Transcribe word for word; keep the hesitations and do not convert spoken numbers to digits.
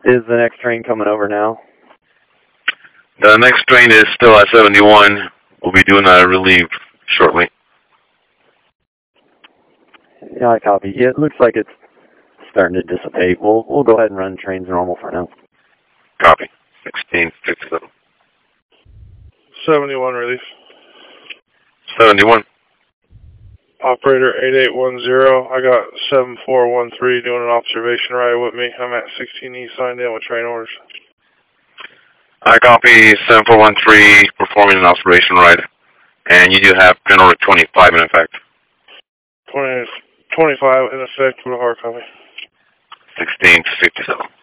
Is the next train coming over now? The next train is still at seventy-one. We'll be doing a relief shortly. Yeah, I copy. Yeah, it looks like it's starting to dissipate. We'll we'll go ahead and run trains normal for now. Copy. sixteen fifty-seven. seventy-one relief. seventy-one. Operator eight eight one zero. I got seven four one three doing an observation ride with me. I'm at sixteen E signed in with train orders. I copy seven four one three performing an observation ride. And you do have train order twenty-five in effect. twenty, twenty-five in effect with a hard copy. sixteen fifty-seven.